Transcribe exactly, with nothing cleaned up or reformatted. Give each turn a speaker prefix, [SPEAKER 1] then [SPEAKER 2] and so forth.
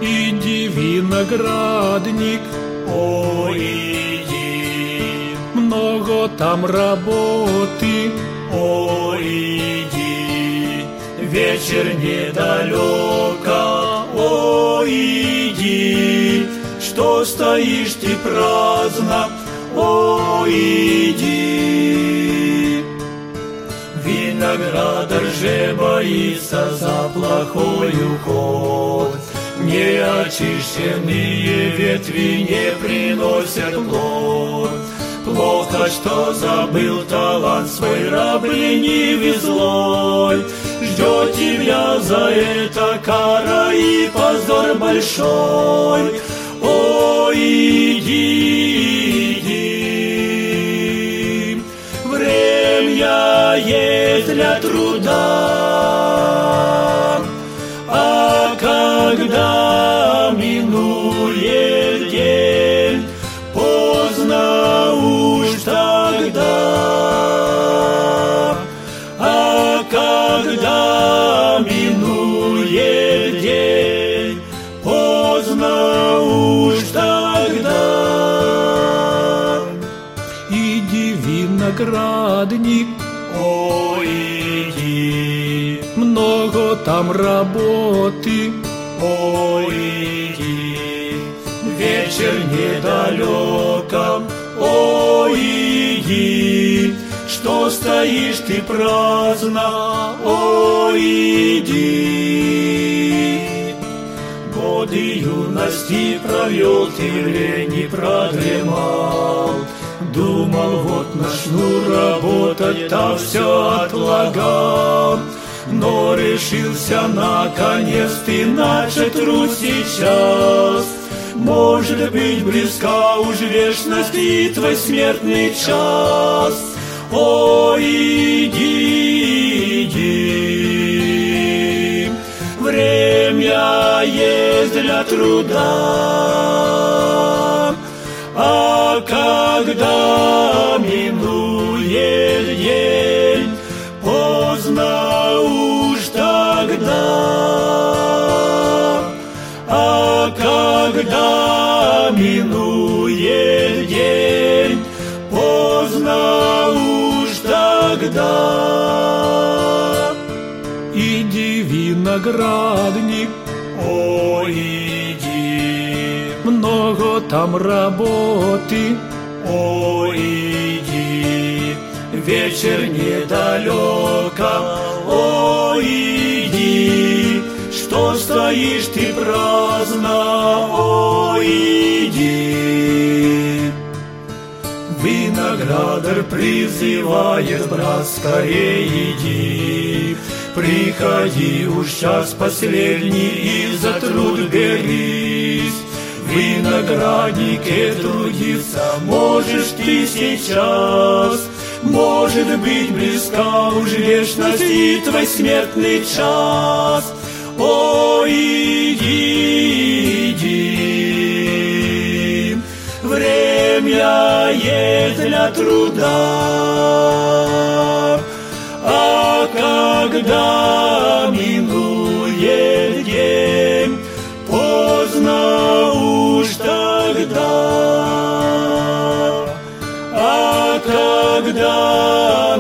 [SPEAKER 1] Иди, виноградник,
[SPEAKER 2] о, иди,
[SPEAKER 1] много там работы,
[SPEAKER 2] о, иди, вечер недалеко, о, иди, что стоишь ты праздно, о, иди. Виноградар же боится за плохой уход, неочищенные ветви не приносят плод. Плохо, что забыл талант свой, раб ленивый злой. Ждет тебя за это кара и позор большой. О, иди, иди, время есть для труда, а когда минует день, поздно уж тогда. А когда минует день, поздно уж тогда.
[SPEAKER 1] иди, виноградник,
[SPEAKER 2] о, иди,
[SPEAKER 1] много там работы,
[SPEAKER 2] о, иди, вечер недалеко, о, иди, что стоишь ты праздно, о, иди. Годы юности провел ты в лени, продремал, думал, вот начну работать, так все отлагал. Но решился наконец ты начать труд сейчас. Может быть, близка уж вечность и твой смертный час. О, иди, иди, время есть для труда, а когда минует день, поздно уж тогда. А когда минует день, поздно уж тогда.
[SPEAKER 1] иди, виноградник,
[SPEAKER 2] о, иди,
[SPEAKER 1] много там работы,
[SPEAKER 2] о, иди, вечер недалеко, о, иди, что стоишь ты праздно, о, иди. Виноградар призывает, брат, скорее иди, приходи, уж час последний, и за труд берись. В винограднике трудиться можешь ты сейчас, может быть, близка уж вечность и твой смертный час. О, иди, иди, время есть для труда, а когда минует день, поздно уж тогда. А когда